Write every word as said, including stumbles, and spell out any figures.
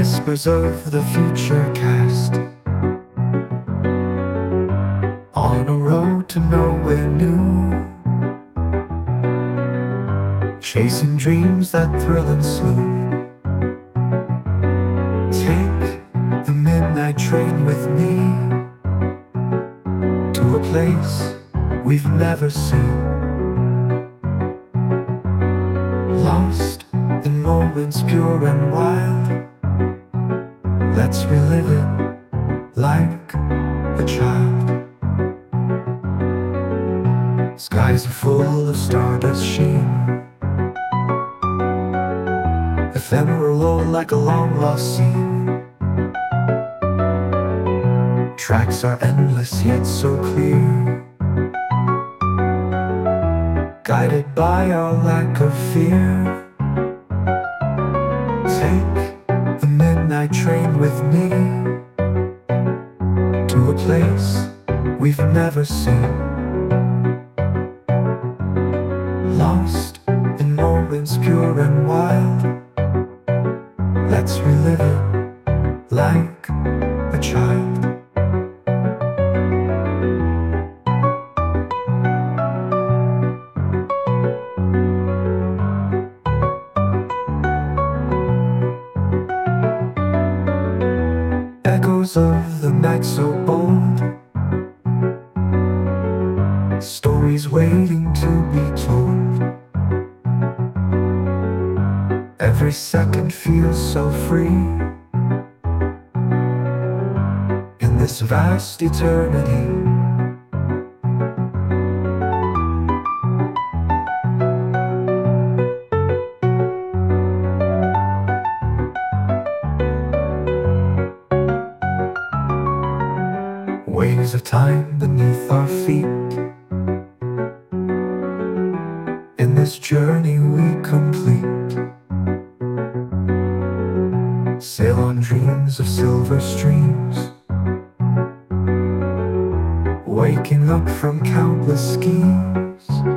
whispers of the future cast on a road to nowhere new, chasing dreams that thrill and smooth. Take the midnight train with me to a place we've never seen, lost in moments pure and wild. Let's relive it like a child. Skies are full of stardust sheen, ephemeral like a long lost scene. Tracks are endless yet so clear, guided by our lack of fear. Take the midnight train with me to a place we've never seen, lost in moments pure and wild. Let's relive it like a child. Echoes of the night so bold, stories waiting to be told. Every second feels so free in this vast eternity. Waves of time beneath our feet, in this journey we complete. Sail on dreams of silver streams, waking up from countless schemes.